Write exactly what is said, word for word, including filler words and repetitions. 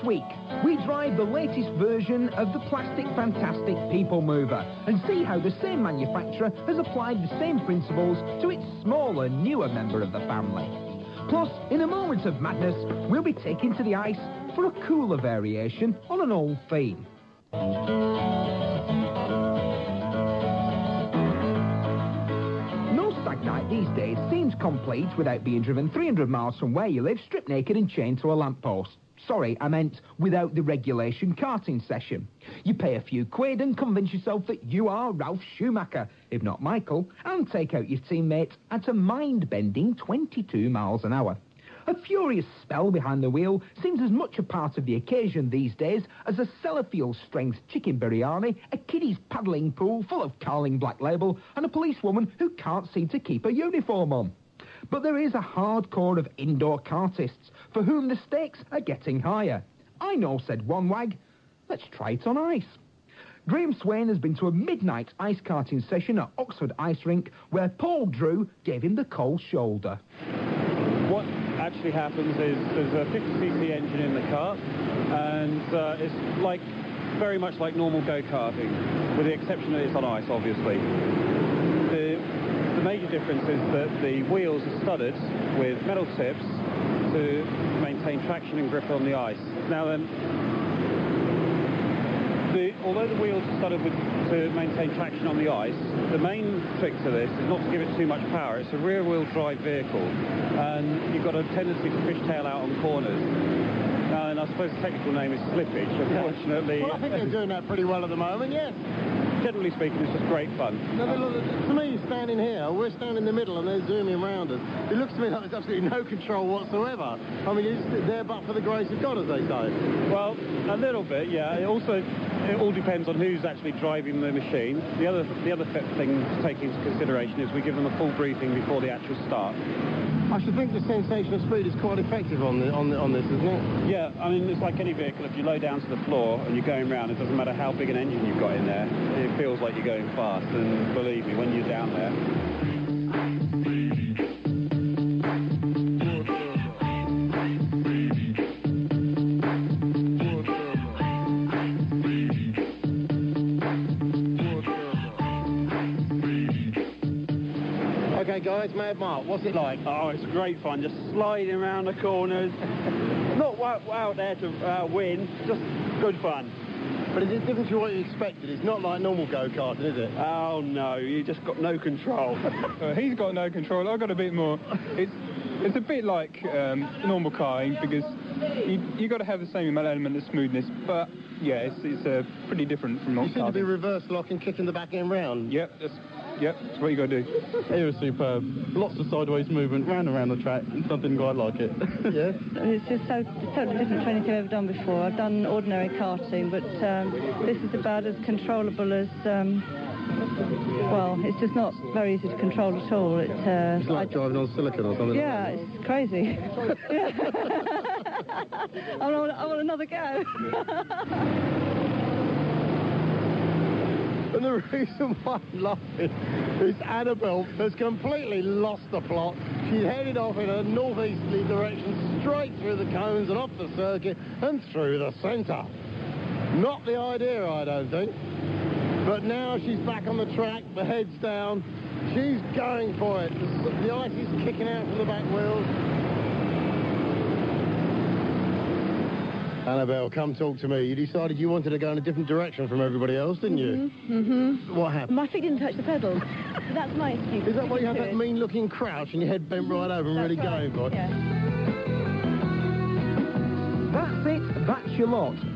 week, we drive the latest version of the Plastic Fantastic People Mover and see how the same manufacturer has applied the same principles to its smaller, newer member of the family. Plus, in a moment of madness, we'll be taken to the ice for a cooler variation on an old theme. No stag night these days seems complete without being driven three hundred miles from where you live, stripped naked and chained to a lamppost. Sorry, I meant without the regulation karting session. You pay a few quid and convince yourself that you are Ralph Schumacher, if not Michael, and take out your teammate at a mind-bending twenty-two miles an hour. A furious spell behind the wheel seems as much a part of the occasion these days as a Sellafield-strength chicken biryani, a kiddie's paddling pool full of Carling Black Label, and a policewoman who can't seem to keep her uniform on. But there is a hardcore of indoor kartists for whom the stakes are getting higher. I know, said one wag. Let's try it on ice. Graham Swain has been to a midnight ice karting session at Oxford Ice Rink where Paul Drew gave him the cold shoulder. What actually happens is there's a fifty c c engine in the kart, and uh, it's like very much like normal go-karting, with the exception that it's on ice, obviously. The, the major difference is that the wheels are studded with metal tips to maintain traction and grip on the ice. Now then, the, although the wheels are studded with, to maintain traction on the ice, the main trick to this is not to give it too much power. It's a rear-wheel drive vehicle, and you've got a tendency to fishtail out on corners. Uh, and I suppose the technical name is slippage, unfortunately. Well, I think they're doing that pretty well at the moment, yes. Generally speaking, it's just great fun. No, look, to me, standing here, we're standing in the middle and they're zooming around us. It looks to me like there's absolutely no control whatsoever. I mean, it's there but for the grace of God, as they say. Well, a little bit, yeah. It also, it all depends on who's actually driving the machine. The other, the other thing to take into consideration is we give them a full briefing before the actual start. I should think the sensation of speed is quite effective on, the, on, the, on this, isn't it? Yeah, I mean, it's like any vehicle. If you low down to the floor and you're going round, it doesn't matter how big an engine you've got in there. It feels like you're going fast, and believe me, when you're down there... Okay, guys, Mad Mark, what's it like? Oh, it's great fun, just sliding around the corners. Not out there to uh, win, just good fun. But is it different to what you expected? It's not like normal go-karting, is it? Oh, no, you just got no control. uh, he's got no control, I've got a bit more. It's it's a bit like um, normal karting because you you got to have the same element of smoothness, but yeah, it's, it's uh, pretty different from normal karting. You seem to be reverse locking, kicking the back end round. Yep, that's, yep, that's what you got to do. It was superb. Lots of sideways movement, round and around the track, something quite like it. Yeah? It's just so totally different to anything I've ever done before. I've done ordinary karting, but um, this is about as controllable as, um, well, it's just not very easy to control at all. It, uh, it's like I, driving on silicon or something. Yeah, like it's crazy. I, want, I want another go. And the reason why I'm laughing is Annabelle has completely lost the plot. She's headed off in a northeasterly direction, straight through the cones and off the circuit and through the centre. Not the idea, I don't think. But now she's back on the track, the head's down. She's going for it. The, the ice is kicking out from the back wheels. Annabelle, come talk to me. You decided you wanted to go in a different direction from everybody else, didn't you? Mm-hmm. What happened? My feet didn't touch the pedals. So that's my excuse. Is that why you have that mean-looking crouch and your head bent right over and that's really right. going for it? Yeah. That's it. That's your lot.